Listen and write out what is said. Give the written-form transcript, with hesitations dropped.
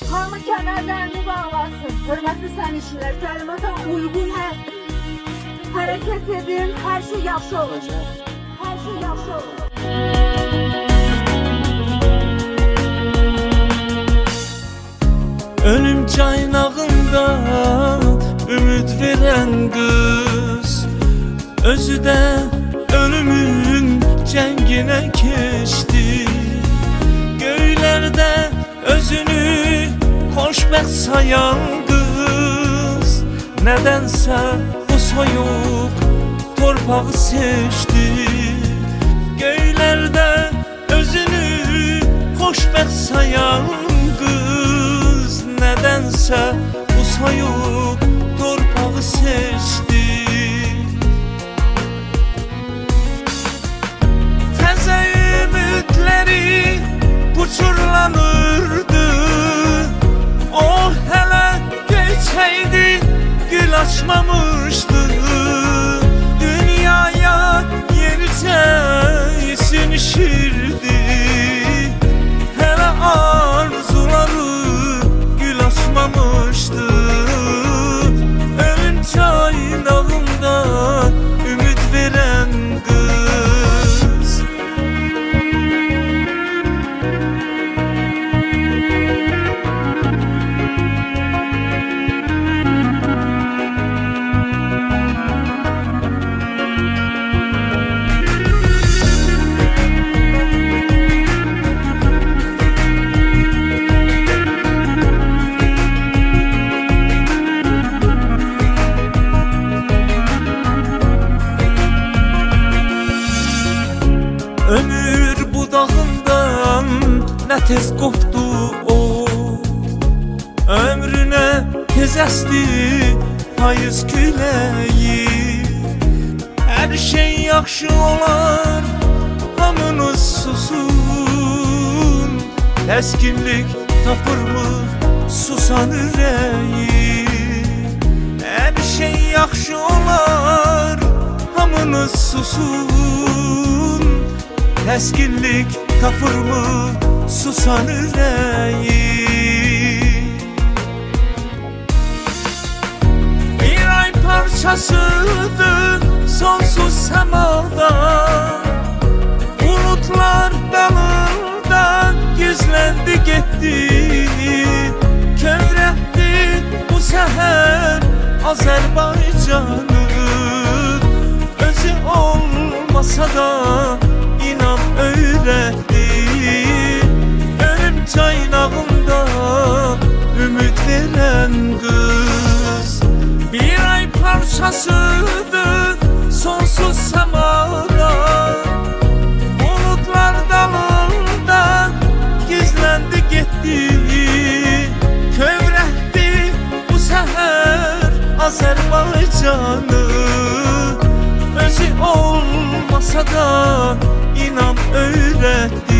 Kanlı kemerlerini bağlasın. Hörmətli sərnişinlər, təlimata uyğun hərəkət edin. Hər şey yaxşı olacaq. Hər şey yaxşı olacaq. Ölüm caynağında ümid veren kız, özü de ölümün cengine geçti. Göylerde özünü hoşbəxt sayan kız, nedense bu soyuq torpağı seçti. Göylerde özünü hoşbəxt sayan kız, nedense bu soyuq torpağı seçti. Təzə ümidləri uçurlanırdı, o hələ geçəydi, gül açmamışdı. Dünyaya yenicə sinişirdi, hələ arzuları gül açmamışdı. Ölüm caynağında ümid veren kız. Ömür budağından ne tez qopdu o, ömrüne tez əsti payız küləyi. Hər şey yaxşı olar, hamınız susun. Təskinlik tapırmı susan ürəyi? Hər şey yaxşı olar, hamınız susun. Təskinlik tapırmı susan ürəyi? Bir ay parçasıdır sonsuz səmada, bulutlar dalında gizləndi getdi. Kövrəkdi bu səhər Azərbaycanı, özü olmasa da İnan öğretti. Ölüm caynağında ümid veren kız, bir ay parçasıdır sonsuz semada, bulutlar dalında gizlendi gitti. Kövrəkdi bu səhər Azərbaycanı, özü olmasa da İnan öğretti.